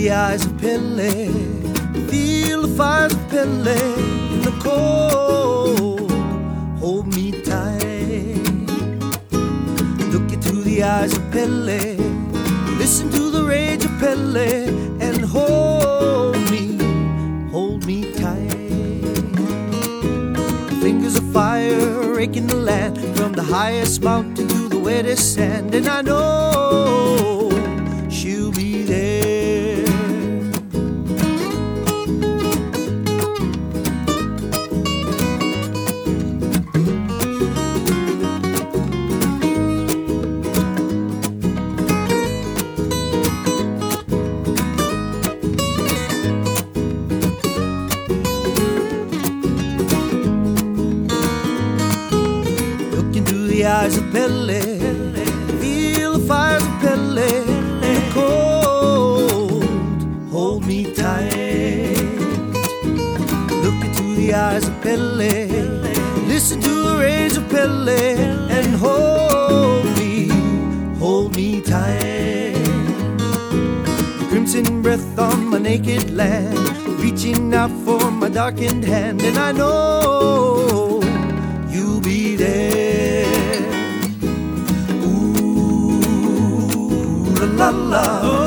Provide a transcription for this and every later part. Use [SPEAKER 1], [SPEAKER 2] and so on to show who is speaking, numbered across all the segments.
[SPEAKER 1] the eyes of Pele, feel the fires of Pele in the cold. Hold me tight. Look into the eyes of Pele, listen to the rage of Pele, and hold me tight. Fingers of fire raking the land from the highest mountain to the wettest sand, and I know she'll be there. Look into the eyes of Pele, feel the fires of Pele in the cold. Hold me tight. Look into the eyes of Pele, listen to the rage of Pele, and hold me tight. Crimson breath on my naked land, reaching out for my darkened hand, and I know you'll be there. Ooh, la la la.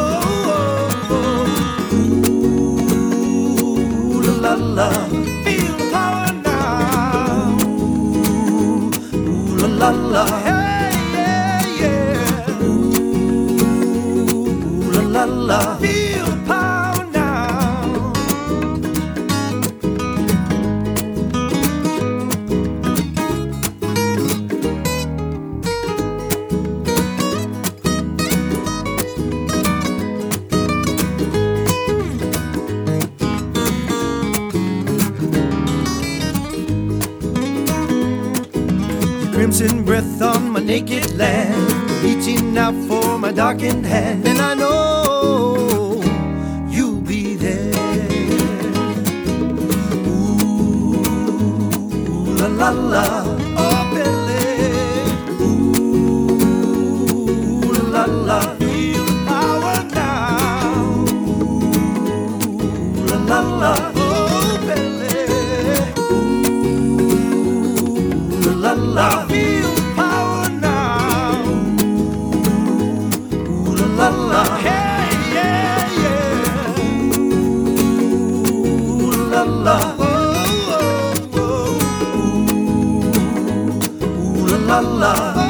[SPEAKER 1] Ooh, la la la. Feel the power now. Ooh, la la la. Hey, yeah, yeah. Ooh, la la la. Feel the power now. Crimson breath on my naked land, reaching out for my darkened hand, and I know you'll be there. Ooh, la la la, oh Pele. Ooh, la la, feel the power now. Ooh, la la la, oh Pele. Ooh, la la. Feel the power now. Ooh, la la la. Hey, yeah, yeah. Ooh, la la. Oh, oh, oh. Ooh, la la la.